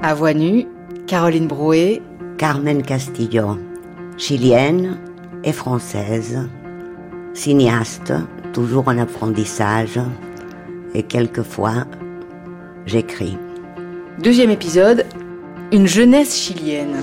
À voix nue, Caroline Brouet, Carmen Castillo, chilienne et française, cinéaste, toujours en apprentissage, et quelquefois j'écris. Deuxième épisode, une jeunesse chilienne.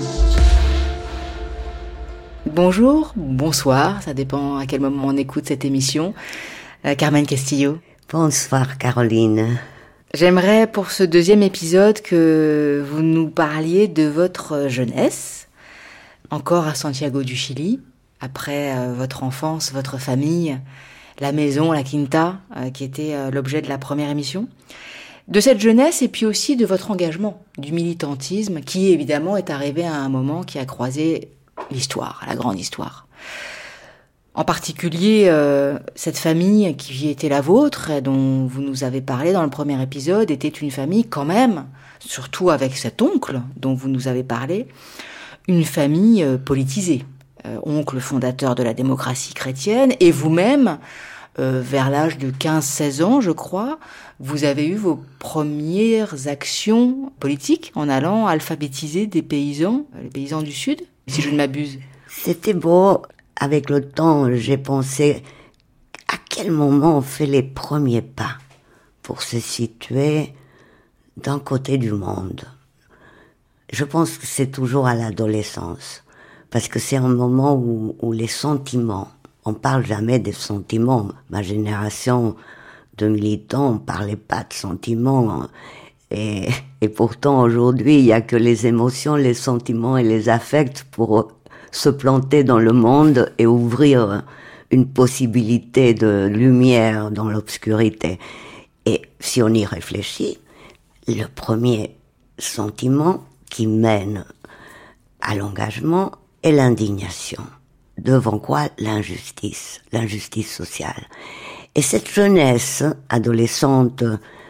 Bonjour, bonsoir, ça dépend à quel moment on écoute cette émission. Carmen Castillo. Bonsoir Caroline. J'aimerais pour ce deuxième épisode que vous nous parliez de votre jeunesse, encore à Santiago du Chili, après votre enfance, votre famille, la maison, la quinta, qui était l'objet de la première émission. De cette jeunesse et puis aussi de votre engagement, du militantisme, qui évidemment est arrivé à un moment qui a croisé l'histoire, la grande histoire. En particulier, cette famille qui était la vôtre, et dont vous nous avez parlé dans le premier épisode, était une famille quand même, surtout avec cet oncle dont vous nous avez parlé, une famille politisée. Oncle fondateur de la démocratie chrétienne, et vous-même, vers l'âge de 15-16 ans, je crois, vous avez eu vos premières actions politiques en allant alphabétiser des paysans, les paysans du Sud, si je ne m'abuse. C'était beau. Avec le temps, j'ai pensé à quel moment on fait les premiers pas pour se situer d'un côté du monde. Je pense que c'est toujours à l'adolescence, parce que c'est un moment où les sentiments, on parle jamais des sentiments. Ma génération de militants, on parlait pas de sentiments. Et pourtant, aujourd'hui, il y a que les émotions, les sentiments et les affects pour se planter dans le monde et ouvrir une possibilité de lumière dans l'obscurité. Et si on y réfléchit, le premier sentiment qui mène à l'engagement est l'indignation. Devant quoi? L'injustice sociale. Et cette jeunesse adolescente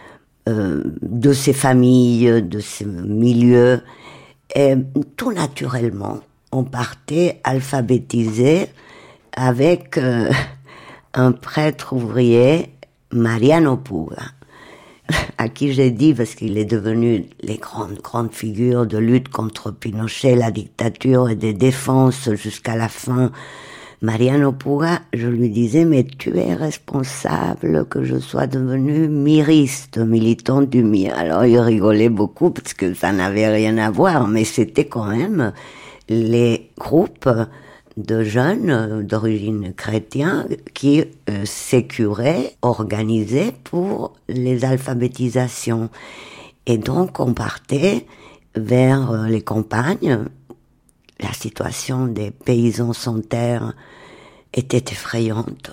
de ces familles, de ces milieux, tout naturellement, on partait alphabétisé avec un prêtre ouvrier, Mariano Puga, à qui j'ai dit, parce qu'il est devenu les grandes figures de lutte contre Pinochet, la dictature et des défenses jusqu'à la fin. Mariano Puga, je lui disais, mais tu es responsable que je sois devenu miriste, militant du MIR. Alors il rigolait beaucoup parce que ça n'avait rien à voir, mais c'était quand même les groupes de jeunes d'origine chrétienne qui s'écuraient, organisaient pour les alphabétisations. Et donc on partait vers les campagnes. La situation des paysans sans terre était effrayante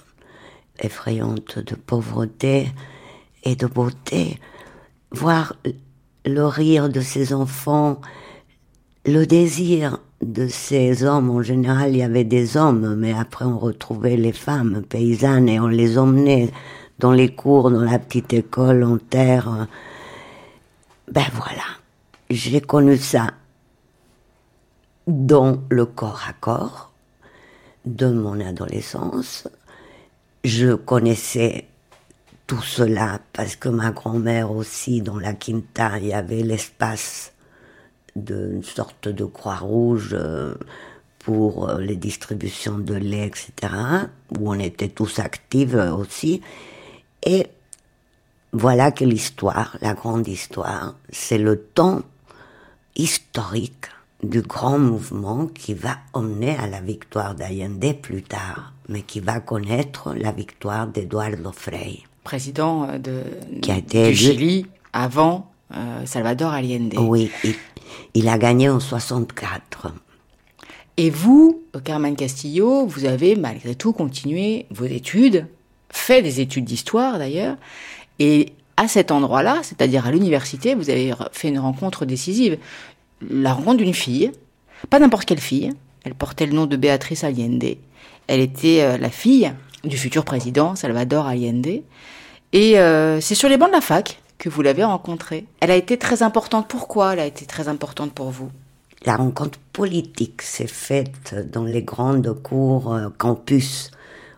de pauvreté et de beauté. Voir le rire de ces enfants, le désir de ces hommes, en général il y avait des hommes, mais après on retrouvait les femmes paysannes et on les emmenait dans les cours, dans la petite école en terre. Ben voilà, j'ai connu ça dans le corps à corps de mon adolescence. Je connaissais tout cela parce que ma grand-mère aussi, dans la quinta, il y avait l'espace d'une sorte de Croix-Rouge pour les distributions de lait, etc., où on était tous actifs aussi. Et voilà que l'histoire, la grande histoire, c'est le temps historique du grand mouvement qui va emmener à la victoire d'Allende plus tard, mais qui va connaître la victoire d'Eduardo Frei. Président qui a été du Chili avant Salvador Allende. Oui, il a gagné en 64. Et vous, Carmen Castillo, vous avez malgré tout continué vos études, fait des études d'histoire d'ailleurs, et à cet endroit-là, c'est-à-dire à l'université, vous avez fait une rencontre décisive. La rencontre d'une fille, pas n'importe quelle fille, elle portait le nom de Beatriz Allende. Elle était la fille du futur président Salvador Allende. Et c'est sur les bancs de la fac que vous l'avez rencontrée. Elle a été très importante. Pourquoi elle a été très importante pour vous? La rencontre politique s'est faite dans les grandes cours campus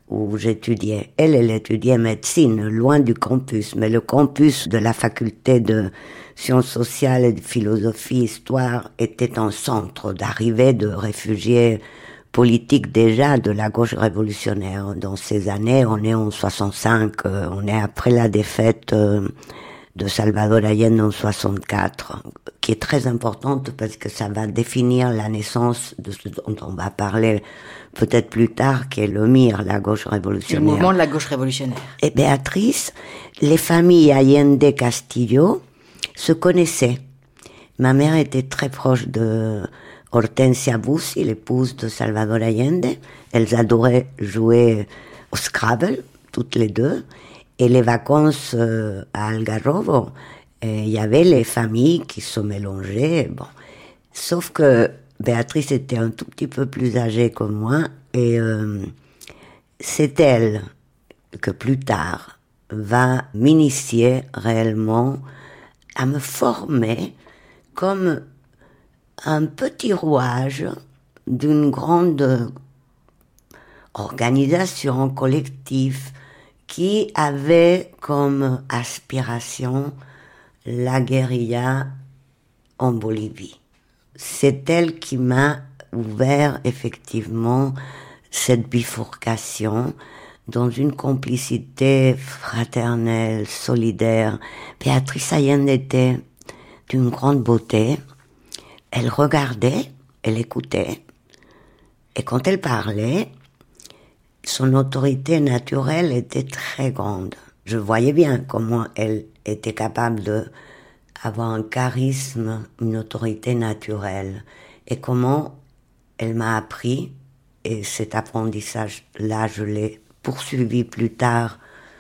où j'étudiais. Elle étudiait médecine, loin du campus, mais le campus de la faculté de sciences sociales et de philosophie, histoire, était un centre d'arrivée de réfugiés politiques déjà de la gauche révolutionnaire. Dans ces années, on est en 65, on est après la défaite de Salvador Allende en 64, qui est très importante parce que ça va définir la naissance de ce dont on va parler peut-être plus tard, qui est le MIR, la gauche révolutionnaire. Le mouvement de la gauche révolutionnaire. Et Béatrice, les familles Allende Castillo se connaissaient. Ma mère était très proche de Hortensia Bussi, l'épouse de Salvador Allende. Elles adoraient jouer au Scrabble, toutes les deux. Et les vacances à Algarrobo, il y avait les familles qui se mélangeaient. Bon. Sauf que Béatrice était un tout petit peu plus âgée que moi, et c'est elle que plus tard va m'initier réellement à me former comme un petit rouage d'une grande organisation collective qui avait comme aspiration la guérilla en Bolivie. C'est elle qui m'a ouvert effectivement cette bifurcation dans une complicité fraternelle, solidaire. Béatrice Allende était d'une grande beauté. Elle regardait, elle écoutait, et quand elle parlait, son autorité naturelle était très grande. Je voyais bien comment elle était capable d'avoir un charisme, une autorité naturelle, et comment elle m'a appris, et cet apprentissage-là, je l'ai poursuivi plus tard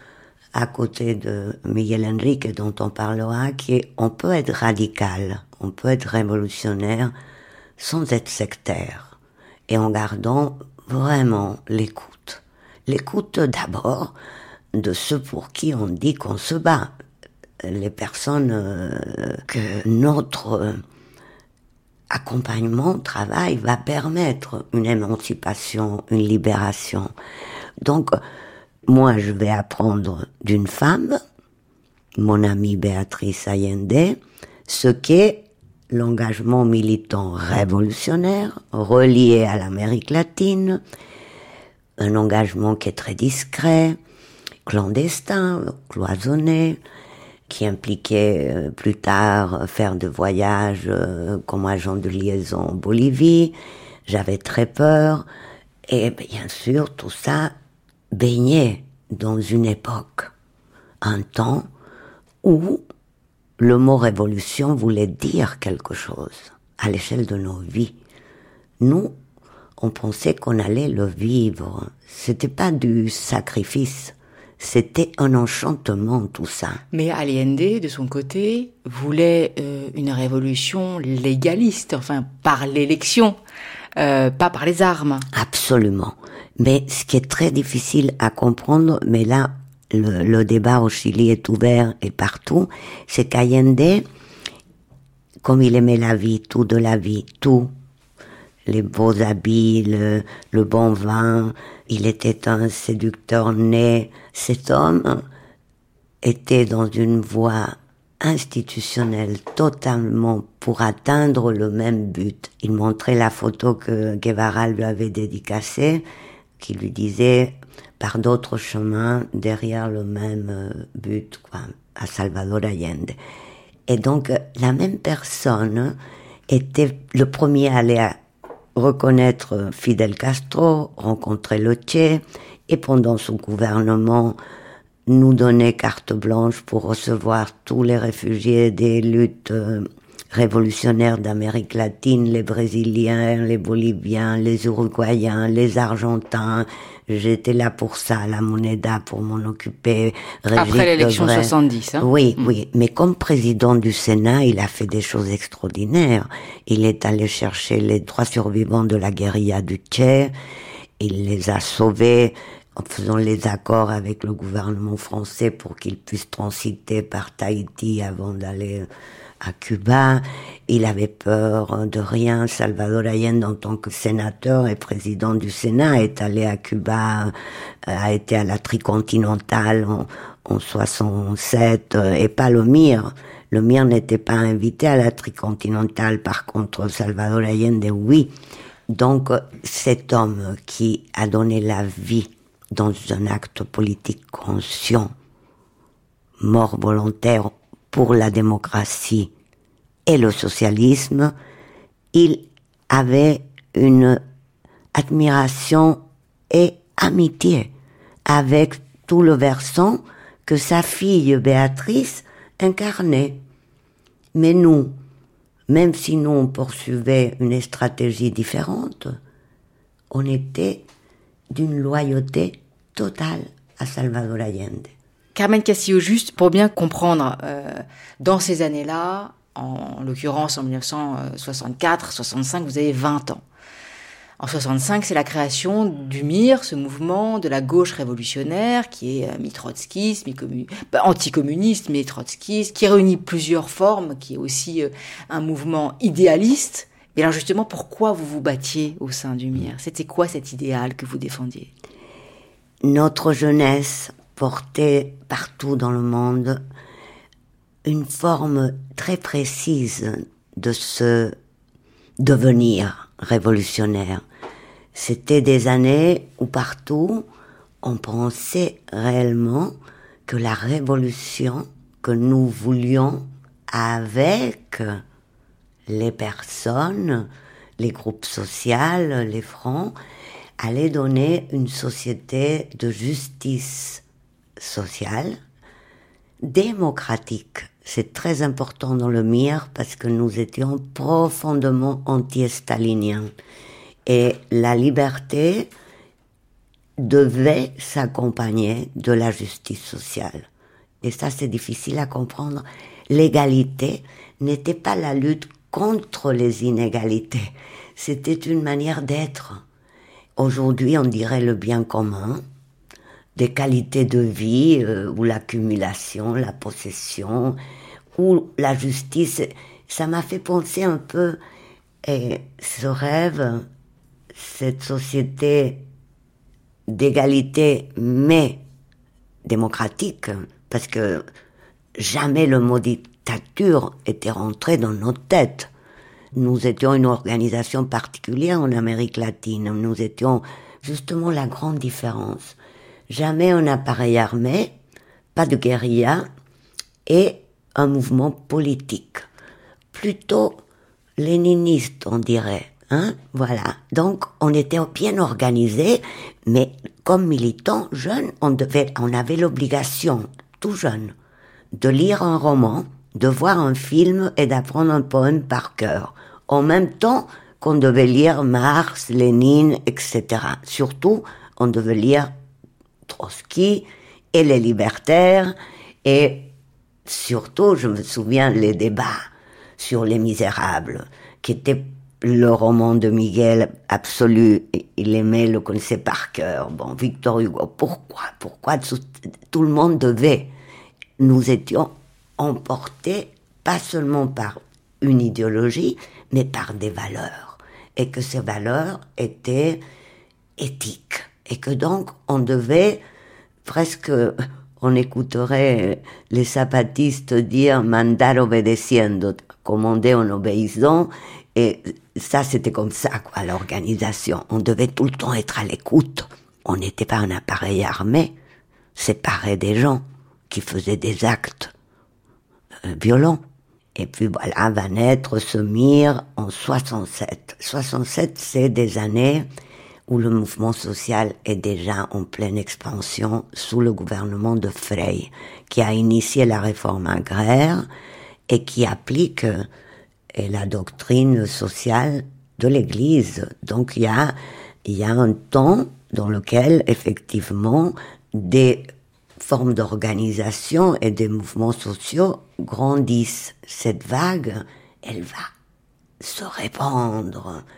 à côté de Miguel Enrique, dont on parlera, qui est, on peut être radical, on peut être révolutionnaire sans être sectaire, et en gardant vraiment l'écoute. L'écoute d'abord de ceux pour qui on dit qu'on se bat, les personnes que notre accompagnement, travail va permettre une émancipation, une libération. Donc, moi, je vais apprendre d'une femme, mon amie Béatrice Allende, ce qu'est l'engagement militant révolutionnaire relié à l'Amérique latine, un engagement qui est très discret, clandestin, cloisonné, qui impliquait plus tard faire des voyages comme agent de liaison en Bolivie. J'avais très peur. Et bien sûr, tout ça baignait dans une époque, un temps où le mot révolution voulait dire quelque chose à l'échelle de nos vies. Nous, on pensait qu'on allait le vivre. C'était pas du sacrifice. C'était un enchantement, tout ça. Mais Allende, de son côté, voulait une révolution légaliste, enfin, par l'élection, pas par les armes. Absolument. Mais ce qui est très difficile à comprendre, mais là, le débat au Chili est ouvert et partout, c'est qu'Allende, comme il aimait la vie, tout de la vie, tout, les beaux habits, le bon vin, il était un séducteur né. Cet homme était dans une voie institutionnelle totalement pour atteindre le même but. Il montrait la photo que Guevara lui avait dédicacée, qui lui disait par d'autres chemins derrière le même but, quoi, à Salvador Allende. Et donc la même personne était le premier à aller reconnaître Fidel Castro, rencontrer le Che, et pendant son gouvernement nous donner carte blanche pour recevoir tous les réfugiés des luttes révolutionnaires d'Amérique latine, les Brésiliens, les Boliviens, les Uruguayens, les Argentins. J'étais là pour ça, la Moneda, pour m'en occuper. Après l'élection 70, hein. Oui, oui. Mais comme président du Sénat, il a fait des choses extraordinaires. Il est allé chercher les 3 survivants de la guérilla du Che. Il les a sauvés en faisant les accords avec le gouvernement français pour qu'il puisse transiter par Tahiti avant d'aller à Cuba. Il avait peur de rien. Salvador Allende, en tant que sénateur et président du Sénat, est allé à Cuba, a été à la Tricontinentale en 67, et pas le MIR. Le MIR n'était pas invité à la Tricontinentale. Par contre, Salvador Allende, oui. Donc, cet homme qui a donné la vie dans un acte politique conscient, mort volontaire pour la démocratie et le socialisme, il avait une admiration et amitié avec tout le versant que sa fille Béatrice incarnait. Mais nous, même si nous on poursuivait une stratégie différente, on était d'une loyauté totale à Salvador Allende. Carmen Castillo, juste pour bien comprendre, dans ces années-là, en l'occurrence en 1964-65, vous avez 20 ans. En 65, c'est la création du MIR, ce mouvement de la gauche révolutionnaire qui est mi-trotskiste, anticommuniste, mais trotskiste, qui réunit plusieurs formes, qui est aussi un mouvement idéaliste. Mais alors justement, pourquoi vous vous battiez au sein du MIR? C'était quoi cet idéal que vous défendiez? Notre jeunesse portait partout dans le monde une forme très précise de ce devenir révolutionnaire. C'était des années où partout on pensait réellement que la révolution que nous voulions avec les personnes, les groupes sociaux, les francs, allait donner une société de justice sociale, démocratique. C'est très important dans le MIR parce que nous étions profondément anti-staliniens. Et la liberté devait s'accompagner de la justice sociale. Et ça, c'est difficile à comprendre. L'égalité n'était pas la lutte contre les inégalités. C'était une manière d'être. Aujourd'hui, on dirait le bien commun, des qualités de vie, ou l'accumulation, la possession, ou la justice. Ça m'a fait penser un peu, ce rêve, cette société d'égalité, mais démocratique, parce que jamais le mot dictature était rentré dans nos têtes. Nous étions une organisation particulière en Amérique latine. Nous étions justement la grande différence. Jamais un appareil armé, pas de guérilla, et un mouvement politique. Plutôt léniniste, on dirait. Voilà. Donc, on était bien organisés, mais comme militants jeunes, on avait l'obligation, tout jeune, de lire un roman, de voir un film et d'apprendre un poème par cœur. En même temps qu'on devait lire Marx, Lénine, etc. Surtout, on devait lire Trotsky et les libertaires, et surtout, je me souviens, les débats sur Les Misérables, qui était le roman de Miguel absolu. Il aimait, le connaissait par cœur. Bon, Victor Hugo, pourquoi tout le monde devait? Nous étions emportés, pas seulement par une idéologie, mais par des valeurs. Et que ces valeurs étaient éthiques. Et que donc, on devait presque, on écouterait les zapatistes dire mandar obedeciendo, commander en obéissant. Et ça, c'était comme ça, quoi, l'organisation. On devait tout le temps être à l'écoute. On n'était pas un appareil armé, séparé des gens qui faisaient des actes violents. Et puis voilà, va naître ce MIR en 67. 67, c'est des années où le mouvement social est déjà en pleine expansion sous le gouvernement de Frei, qui a initié la réforme agraire et qui applique la doctrine sociale de l'Église. Donc il y a un temps dans lequel, effectivement, des formes d'organisation et des mouvements sociaux grandissent. Cette vague, elle va se répandre.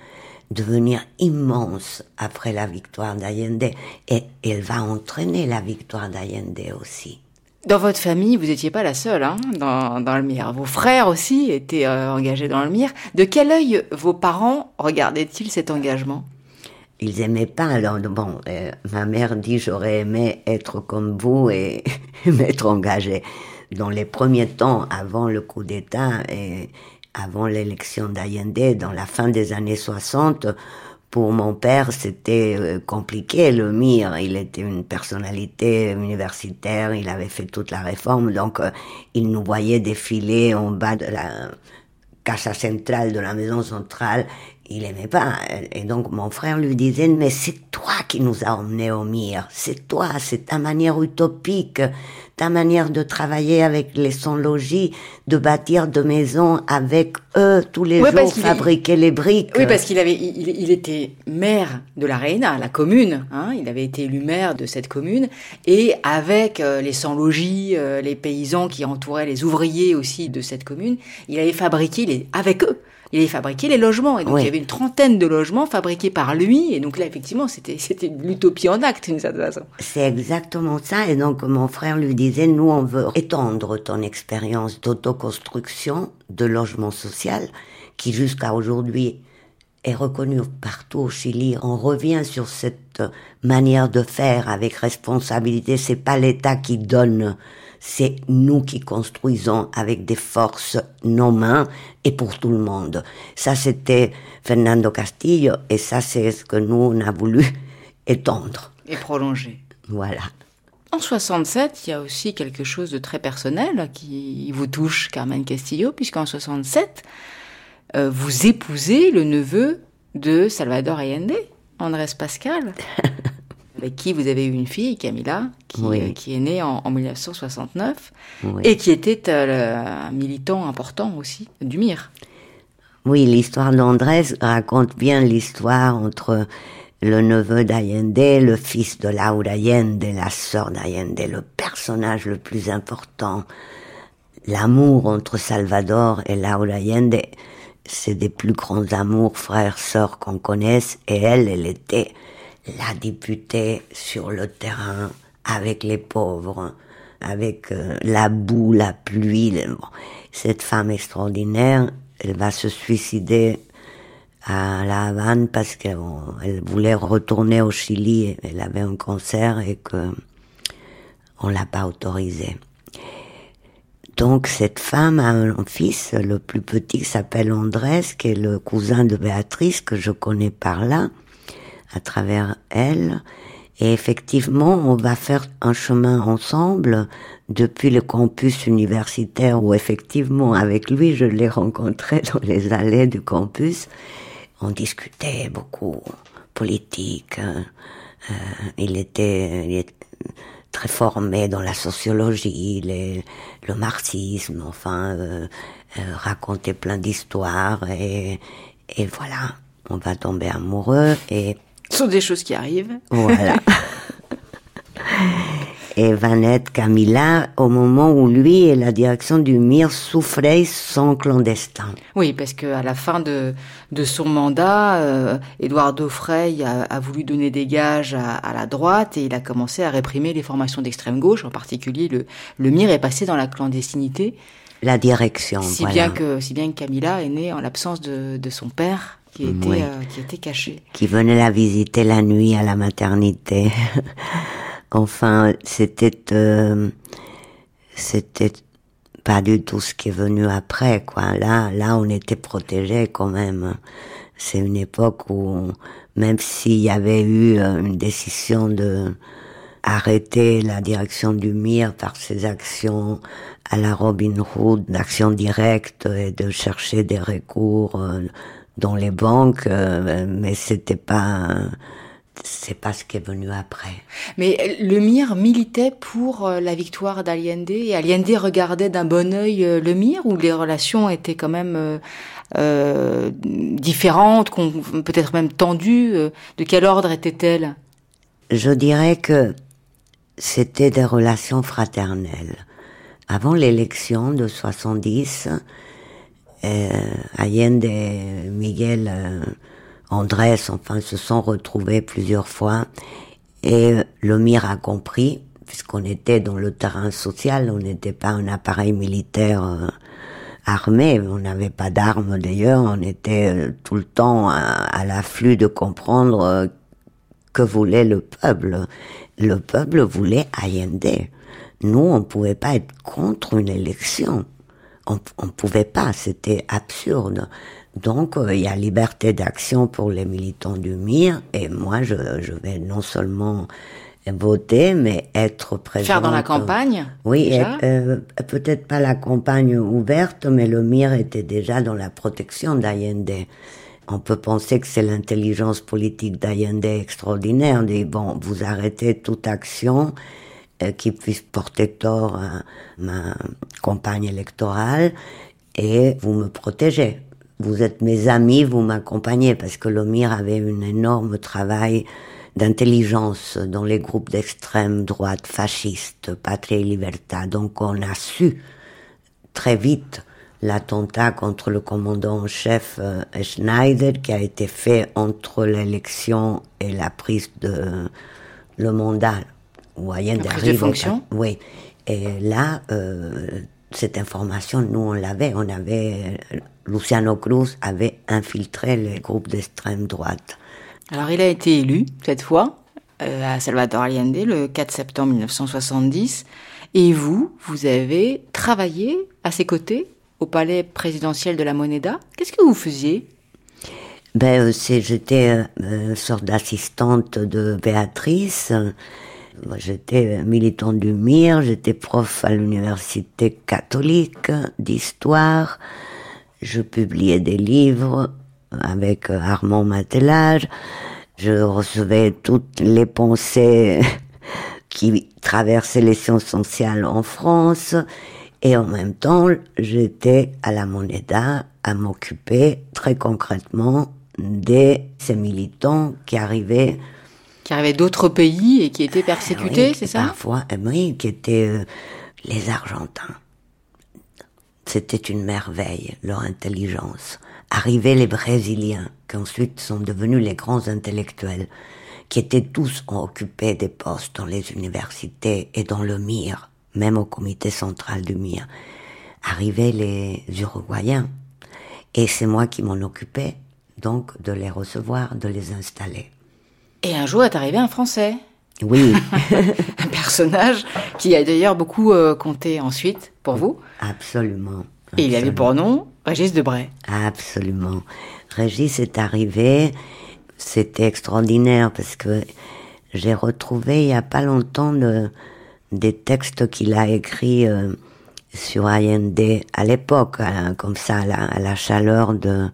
devenir immense après la victoire d'Allende. Et elle va entraîner la victoire d'Allende aussi. Dans votre famille, vous n'étiez pas la seule dans le MIR. Vos frères aussi étaient engagés dans le MIR. De quel œil vos parents regardaient-ils cet engagement ? Ils aimaient pas. Alors bon, ma mère dit j'aurais aimé être comme vous et m'être engagée. Dans les premiers temps, avant le coup d'État et avant l'élection d'Allende, dans la fin des années 60, pour mon père, c'était compliqué, le MIR. Il était une personnalité universitaire, il avait fait toute la réforme, donc il nous voyait défiler en bas de la Casa Centrale, de la maison centrale. Il aimait pas. Et donc mon frère lui disait, mais c'est toi qui nous as emmenés au MIR. C'est toi, c'est ta manière utopique, ta manière de travailler avec les sans-logis, de bâtir de maisons avec eux tous les jours, fabriquer les briques. Oui, parce il était maire de la Reina, la commune. Il avait été élu maire de cette commune. Et avec les sans-logis, les paysans qui entouraient les ouvriers aussi de cette commune, il avait fabriqué avec eux. Il avait fabriqué les logements. Et donc, il y avait une trentaine de logements fabriqués par lui. Et donc là, effectivement, c'était l'utopie en acte, d'une certaine façon. C'est exactement ça. Et donc, mon frère lui disait, nous, on veut étendre ton expérience d'autoconstruction, de logement social, qui jusqu'à aujourd'hui est reconnue partout au Chili. On revient sur cette manière de faire avec responsabilité. C'est pas l'État qui donne, c'est nous qui construisons avec des forces, nos mains, et pour tout le monde. Ça, c'était Fernando Castillo, et ça, c'est ce que nous, on a voulu étendre. Et prolonger. Voilà. En 67, il y a aussi quelque chose de très personnel qui vous touche, Carmen Castillo, puisqu'en 67, vous épousez le neveu de Salvador Allende, Andrés Pascal, avec qui vous avez eu une fille, Camila, qui est née en 1969, et qui était un militant important aussi du MIR. Oui, l'histoire d'Andrés raconte bien l'histoire entre le neveu d'Allende, le fils de Laura Allende, la sœur d'Allende, le personnage le plus important. L'amour entre Salvador et Laura Allende, c'est des plus grands amours frères-sœurs qu'on connaisse, et elle était la députée sur le terrain, avec les pauvres, avec la boue, la pluie. Cette femme extraordinaire, elle va se suicider à La Havane parce qu'elle voulait retourner au Chili. Elle avait un cancer et que on l'a pas autorisée. Donc cette femme a un fils, le plus petit, qui s'appelle Andrés, qui est le cousin de Béatrice, que je connais par là, à travers elle. Et effectivement, on va faire un chemin ensemble depuis le campus universitaire où effectivement, avec lui, je l'ai rencontré dans les allées du campus. On discutait beaucoup politique. Il était très formé dans la sociologie, le marxisme, racontait plein d'histoires et voilà, on va tomber amoureux et... Ce sont des choses qui arrivent. Voilà. Et va naître Camila au moment où lui et la direction du MIR souffraient son clandestin. Oui, parce qu'à la fin de son mandat, Eduardo Frei a voulu donner des gages à la droite et il a commencé à réprimer les formations d'extrême gauche, en particulier le MIR est passé dans la clandestinité. La direction, si bien que Camila est née en l'absence de son père qui était caché. Qui venait la visiter la nuit à la maternité. Enfin, c'était pas du tout ce qui est venu après, quoi. Là, on était protégés quand même. C'est une époque où, même s'il y avait eu une décision de arrêter la direction du MIR par ses actions à la Robin Hood, d'action directe et de chercher des recours dans les banques, mais c'est pas ce qui est venu après. Mais le MIR militait pour la victoire d'Allende et Allende regardait d'un bon œil le MIR où les relations étaient quand même différentes, peut-être même tendues. De quel ordre étaient-elles ? Je dirais que c'était des relations fraternelles. Avant l'élection de 70, Allende et Miguel Andrés, enfin, se sont retrouvés plusieurs fois. Et Lemire a compris, puisqu'on était dans le terrain social, on n'était pas un appareil militaire armé, on n'avait pas d'armes d'ailleurs, on était tout le temps à l'afflux de comprendre que voulait le peuple. Le peuple voulait Allende. Nous, on pouvait pas être contre une élection. On pouvait pas, c'était absurde. Donc, il y a liberté d'action pour les militants du MIR, et moi, je vais non seulement voter, mais être présente. Faire dans la campagne? Oui, peut-être pas la campagne ouverte, mais le MIR était déjà dans la protection d'Allende. On peut penser que c'est l'intelligence politique d'Allende extraordinaire. On dit, bon, vous arrêtez toute action qui puisse porter tort à ma campagne électorale, et vous me protégez. Vous êtes mes amis, vous m'accompagnez, parce que le MIR avait un énorme travail d'intelligence dans les groupes d'extrême droite fascistes, Patria et Libertad. Donc on a su très vite l'attentat contre le commandant en chef Schneider, qui a été fait entre l'élection et la prise de le mandat. La prise de fonction. Oui. Et là, cette information, nous on l'avait. Luciano Cruz avait infiltré les groupes d'extrême droite. Alors il a été élu, cette fois, à Salvador Allende, le 4 septembre 1970. Et vous avez travaillé à ses côtés au palais présidentiel de la Moneda. Qu'est-ce que vous faisiez ? J'étais une sorte d'assistante de Béatrice. J'étais militante du MIR, j'étais prof à l'université catholique d'histoire. Je publiais des livres avec Armand Matelage. Je recevais toutes les pensées qui traversaient les sciences sociales en France. Et en même temps, j'étais à la Moneda à m'occuper très concrètement de ces militants qui arrivaient d'autres pays et qui étaient persécutés, oui, c'est ça ? Parfois, oui, qui étaient les Argentins. C'était une merveille, leur intelligence. Arrivaient les Brésiliens, qui ensuite sont devenus les grands intellectuels, qui étaient tous occupés des postes dans les universités et dans le MIR, même au comité central du MIR. Arrivaient les Uruguayens, et c'est moi qui m'en occupais, donc de les recevoir, de les installer. Et un jour est arrivé un Français. Oui. Un personnage qui a d'ailleurs beaucoup compté ensuite pour vous. Absolument. Et il avait pour nom Régis Debray. Absolument. Régis est arrivé, c'était extraordinaire parce que j'ai retrouvé il y a pas longtemps des textes qu'il a écrits sur Allende à l'époque, comme ça, à la chaleur de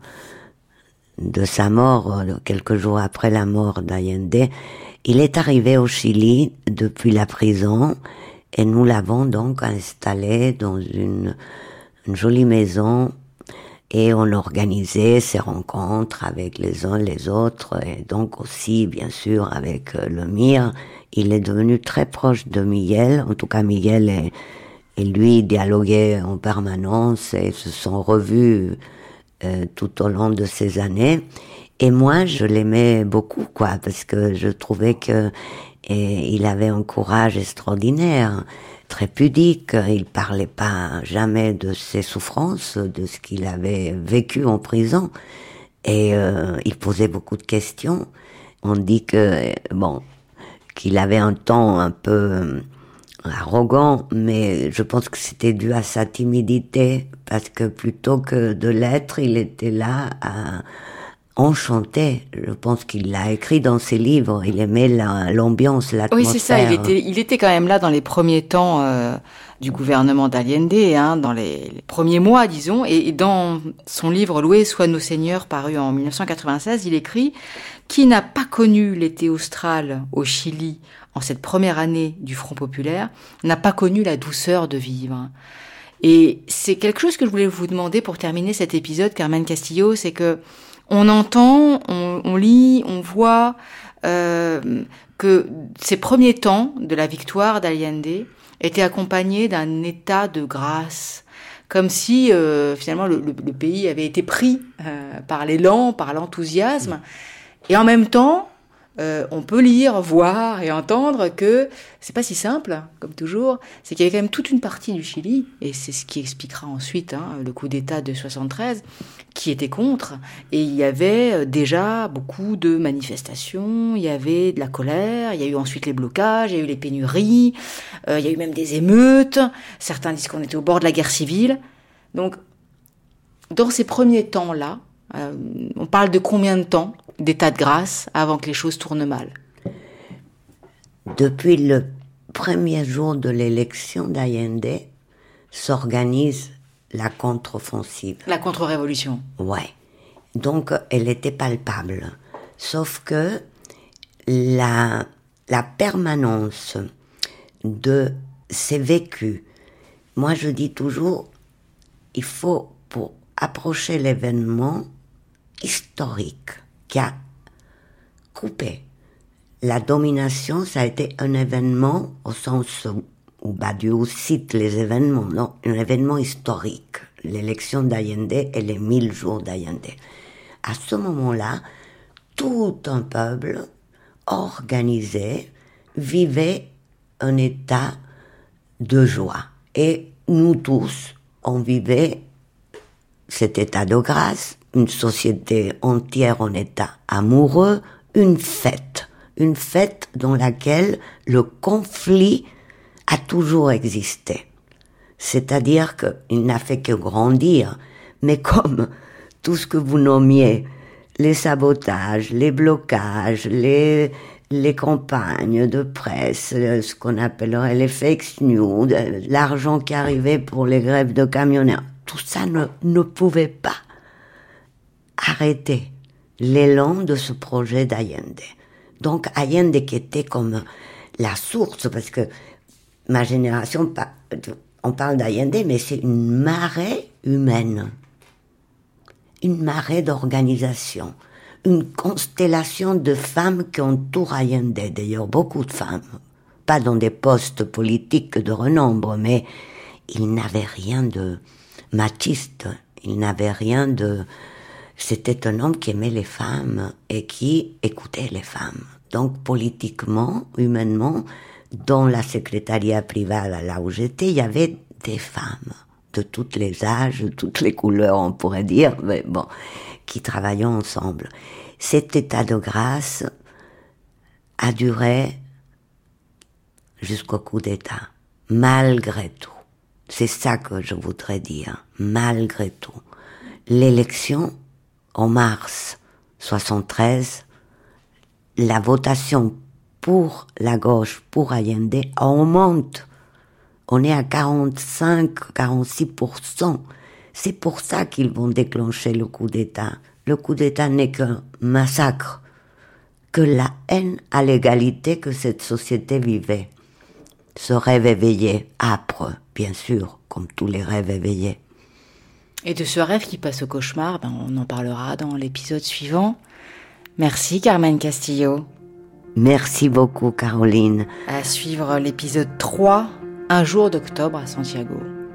sa mort, quelques jours après la mort d'Allende. Il est arrivé au Chili depuis la prison et nous l'avons donc installé dans une jolie maison et on organisait ces rencontres avec les uns les autres et donc aussi bien sûr avec le MIR. Il est devenu très proche de Miguel, en tout cas Miguel et lui dialoguaient en permanence et se sont revus tout au long de ces années. Et moi, je l'aimais beaucoup, parce que je trouvais que il avait un courage extraordinaire, très pudique. Il parlait pas jamais de ses souffrances, de ce qu'il avait vécu en prison. Et il posait beaucoup de questions. On dit qu'il avait un ton un peu arrogant, mais je pense que c'était dû à sa timidité, parce que plutôt que de l'être, il était là à enchanter. Je pense qu'il l'a écrit dans ses livres, il aimait l'ambiance, l'atmosphère. Oui, c'est ça, il était quand même là dans les premiers temps du gouvernement d'Allende, dans les premiers mois, disons, et dans son livre « Loués soient nos seigneurs » paru en 1996, il écrit « Qui n'a pas connu l'été austral au Chili en cette première année du Front populaire, n'a pas connu la douceur de vivre. » Et c'est quelque chose que je voulais vous demander pour terminer cet épisode, Carmen Castillo, c'est que on entend, on lit, on voit que ces premiers temps de la victoire d'Allende étaient accompagnés d'un état de grâce, comme si finalement le pays avait été pris par l'élan, par l'enthousiasme. Et en même temps, on peut lire, voir et entendre que c'est pas si simple, comme toujours. C'est qu'il y avait quand même toute une partie du Chili, et c'est ce qui expliquera ensuite le coup d'État de 73, qui était contre. Et il y avait déjà beaucoup de manifestations, il y avait de la colère, il y a eu ensuite les blocages, il y a eu les pénuries, il y a eu même des émeutes. Certains disent qu'on était au bord de la guerre civile. Donc, dans ces premiers temps-là, on parle de combien de temps d'état de grâce avant que les choses tournent mal? Depuis le premier jour de l'élection d'Allende, s'organise la contre-offensive. La contre-révolution. Ouais. Donc, elle était palpable. Sauf que la permanence de ces vécus, moi je dis toujours, il faut, pour approcher l'événement historique qui a coupé la domination, ça a été un événement au sens où Badiou cite les événements, non, un événement historique, l'élection d'Allende et les 1000 jours d'Allende. À ce moment-là, tout un peuple organisé vivait un état de joie. Et nous tous, on vivait cet état de grâce, une société entière en état amoureux, une fête dans laquelle le conflit a toujours existé. C'est-à-dire qu'il n'a fait que grandir, mais comme tout ce que vous nommiez, les sabotages, les blocages, les campagnes de presse, ce qu'on appellerait les fake news, l'argent qui arrivait pour les grèves de camionneurs, tout ça ne pouvait pas arrêter l'élan de ce projet d'Allende. Donc Allende qui était comme la source, parce que ma génération, on parle d'Allende, mais c'est une marée humaine, une marée d'organisation, une constellation de femmes qui entourent Allende, d'ailleurs beaucoup de femmes, pas dans des postes politiques de renombre, mais il n'avait rien de machiste, il n'avait rien de... C'était un homme qui aimait les femmes et qui écoutait les femmes. Donc politiquement, humainement, dans la secrétariat privée là où j'étais, il y avait des femmes de tous les âges, de toutes les couleurs, on pourrait dire, mais bon, qui travaillaient ensemble. Cet état de grâce a duré jusqu'au coup d'État, malgré tout. C'est ça que je voudrais dire, malgré tout. L'élection, en mars 73, la votation pour la gauche, pour Allende, augmente. On est à 45-46%. C'est pour ça qu'ils vont déclencher le coup d'État. Le coup d'État n'est qu'un massacre, que la haine à l'égalité que cette société vivait. Ce rêve éveillé, âpre, bien sûr, comme tous les rêves éveillés. Et de ce rêve qui passe au cauchemar, on en parlera dans l'épisode suivant. Merci Carmen Castillo. Merci beaucoup Caroline. À suivre l'épisode 3, un jour d'octobre à Santiago.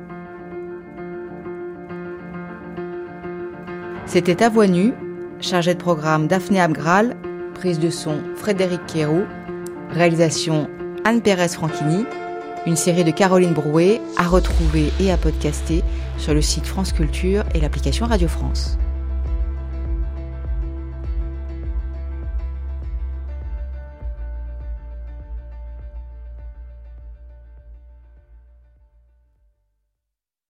C'était À Voix Nue, chargé de programme Daphné Abgral, prise de son Frédéric Quérou, réalisation Anne Pérez-Franchini, une série de Caroline Brouet à retrouver et à podcaster sur le site France Culture et l'application Radio France.